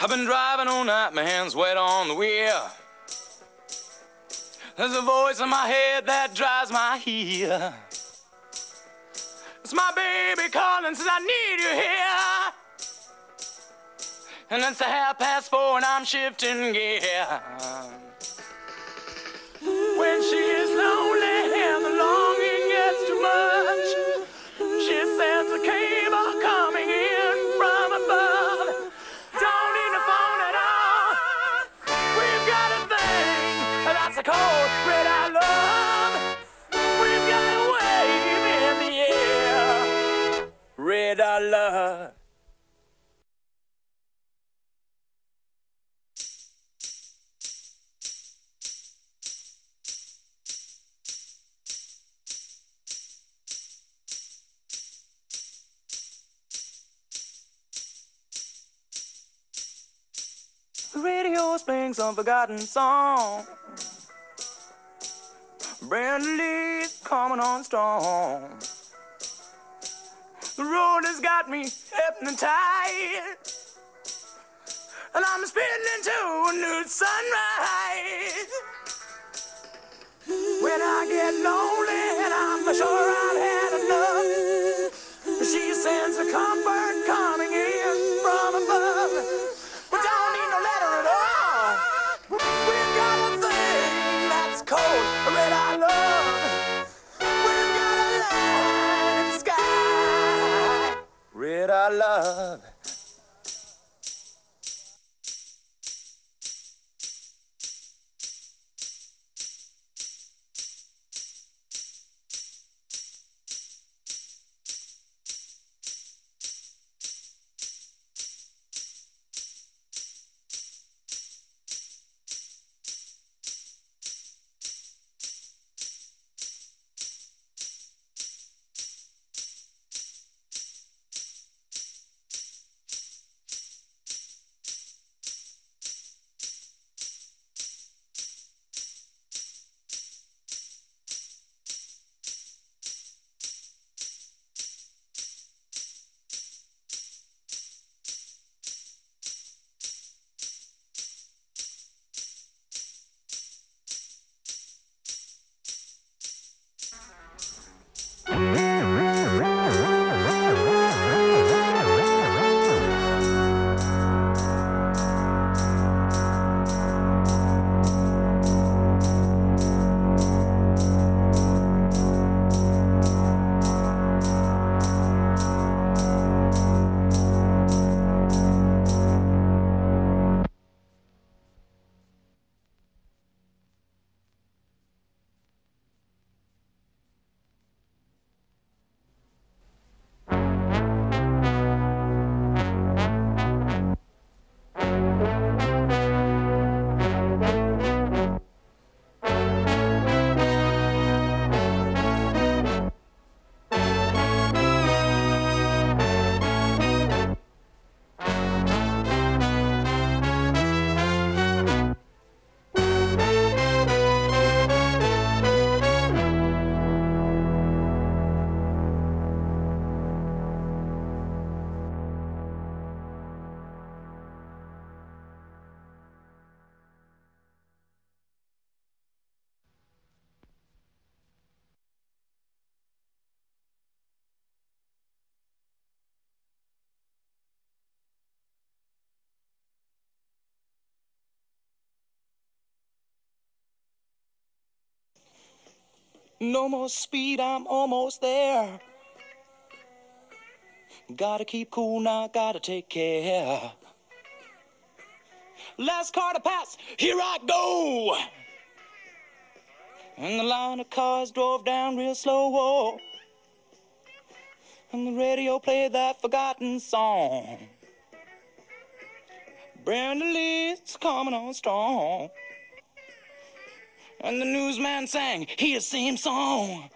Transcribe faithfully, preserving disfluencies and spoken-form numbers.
I've been driving all night, my hands wet on the wheel. There's a voice in my head that drives my heel. It's my baby calling, says I need you here. And it's a half past four and I'm shifting gear. When she is lonely and the longing gets too much, she sends a cable coming in from above. Don't need the phone at all. We've got a thing that's a cold red I love. We've got a wave in the air, red I love. The radio's playing some forgotten song. Brand Lee's coming on strong. The road has got me hypnotized, and I'm spinning into a new sunrise. When I get lonely and I'm sure I've had enough, she sends a comfort coming in from above. We don't need no letter at all. We've got a thing that's cold, red I love. We've got a light in the sky, red I love. No more speed, I'm almost there. Gotta keep cool now, gotta take care. Last car to pass, here I go. And the line of cars drove down real slow. And the radio played that forgotten song. Brandon Lee's coming on strong. And the newsman sang his same song.